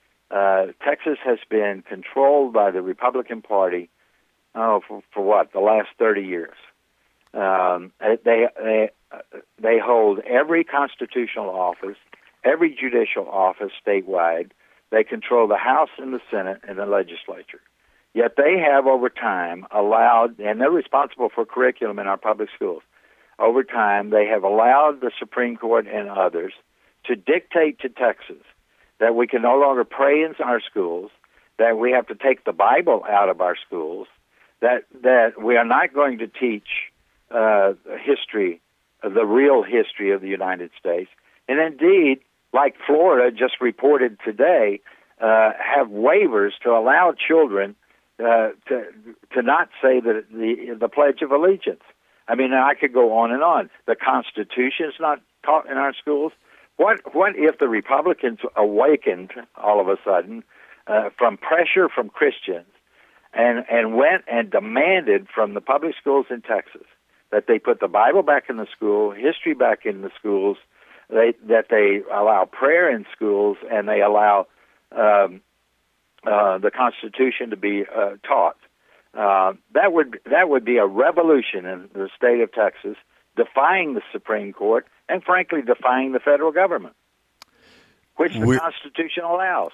uh, Texas has been controlled by the Republican Party. Oh, for, for what? The last thirty years. Um, they they they hold every constitutional office. every judicial office statewide. They control the House and the Senate and the legislature. Yet they have, over time, allowed, and they're responsible for curriculum in our public schools. Over time, they have allowed the Supreme Court and others to dictate to Texas that we can no longer pray in our schools, that we have to take the Bible out of our schools, that that we are not going to teach uh, history, the real history of the United States, and indeed, like Florida just reported today, uh, have waivers to allow children uh, to to not say the, the the Pledge of Allegiance. I mean, I could go on and on. The Constitution is not taught in our schools. What what if the Republicans awakened all of a sudden uh, from pressure from Christians and and went and demanded from the public schools in Texas that they put the Bible back in the school, history back in the schools, they, that they allow prayer in schools, and they allow um, uh, the Constitution to be uh, taught? Uh, that would that would be a revolution in the state of Texas, defying the Supreme Court and, frankly, defying the federal government, which the we're, Constitution allows.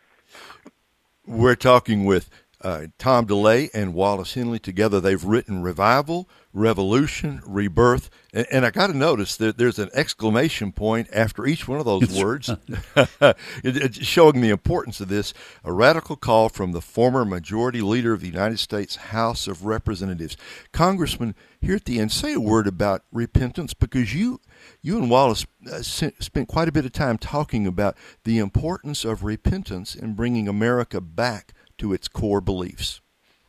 We're talking with uh, Tom DeLay and Wallace Henley together. They've written Revival, Revolution, Rebirth, and, and I got to notice that there's an exclamation point after each one of those words, it, it, showing the importance of this. A radical call from the former majority leader of the United States House of Representatives. Congressman, here at the end, say a word about repentance, because you you and Wallace uh, spent quite a bit of time talking about the importance of repentance in bringing America back to its core beliefs.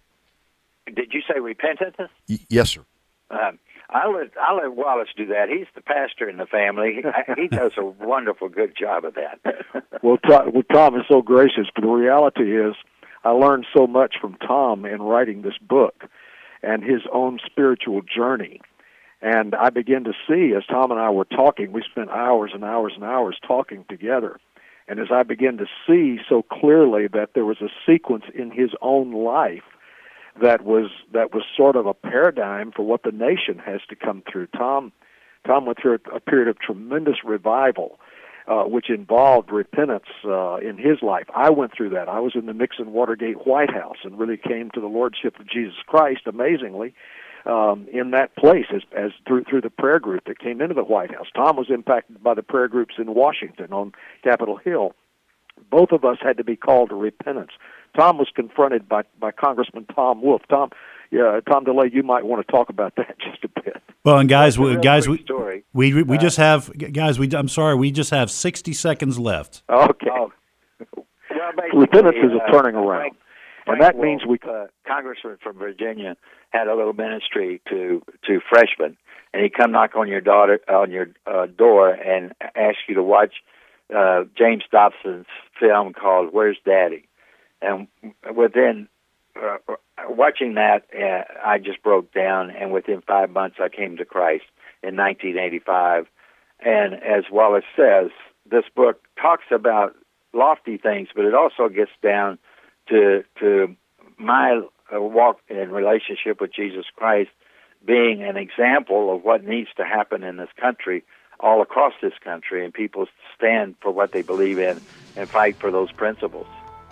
Did you say repentance? Y- yes, sir. Um, I'll let I'll let Wallace do that. He's the pastor in the family. He, he does a wonderful, good job of that. well, Tom, well, Tom is so gracious, but the reality is, I learned so much from Tom in writing this book and his own spiritual journey. And I began to see, as Tom and I were talking, we spent hours and hours and hours talking together. And as I began to see so clearly that there was a sequence in his own life that was that was sort of a paradigm for what the nation has to come through. Tom, Tom went through a period of tremendous revival, uh, which involved repentance uh, in his life. I went through that. I was in the Nixon-Watergate White House and really came to the Lordship of Jesus Christ, amazingly, um, in that place as, as through through the prayer group that came into the White House. Tom was impacted by the prayer groups in Washington on Capitol Hill. Both of us had to be called to repentance. Tom was confronted by, by Congressman Tom Wolf. Tom, yeah, Tom DeLay, you might want to talk about that just a bit. Well, and guys, we, guys, we, story. we we we uh, just have guys. We I'm sorry, we just have sixty seconds left. Okay. Oh. Well, repentance is a uh, turning around, Frank, and Frank that Wolf, means we. Uh, Congressman from Virginia had a little ministry to to freshmen, and he'd come knock on your daughter on your uh, door and ask you to watch uh, James Dobson's film called "Where's Daddy?" And within uh, watching that, uh, I just broke down, and within five months, I came to Christ in nineteen eighty-five. And as Wallace says, this book talks about lofty things, but it also gets down to to my uh, walk in relationship with Jesus Christ, being an example of what needs to happen in this country, all across this country, and people stand for what they believe in and fight for those principles.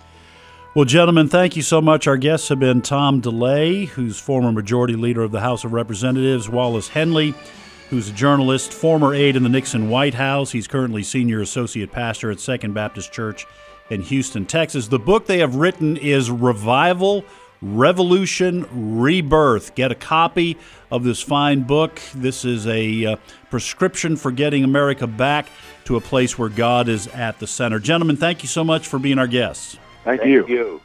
Well, gentlemen, thank you so much. Our guests have been Tom DeLay, who's former Majority Leader of the House of Representatives, Wallace Henley, who's a journalist, former aide in the Nixon White House. He's currently Senior Associate Pastor at Second Baptist Church in Houston, Texas. The book they have written is Revival, Revolution, Rebirth. Get a copy of this fine book. This is a uh, prescription for getting America back to a place where God is at the center. Gentlemen, thank you so much for being our guests. Thank, Thank you. you.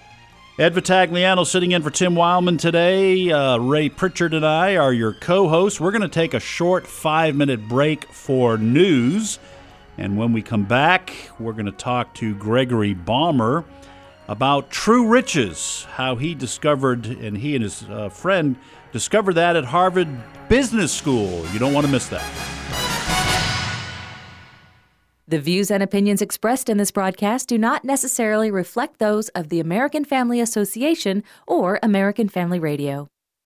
Ed Vitagliano sitting in for Tim Wildman today. Uh, Ray Pritchard and I are your co-hosts. We're going to take a short five-minute break for news. And when we come back, we're going to talk to Gregory Baumer about true riches, how he discovered, and he and his uh, friend discovered that at Harvard Business School. You don't want to miss that. The views and opinions expressed in this broadcast do not necessarily reflect those of the American Family Association or American Family Radio.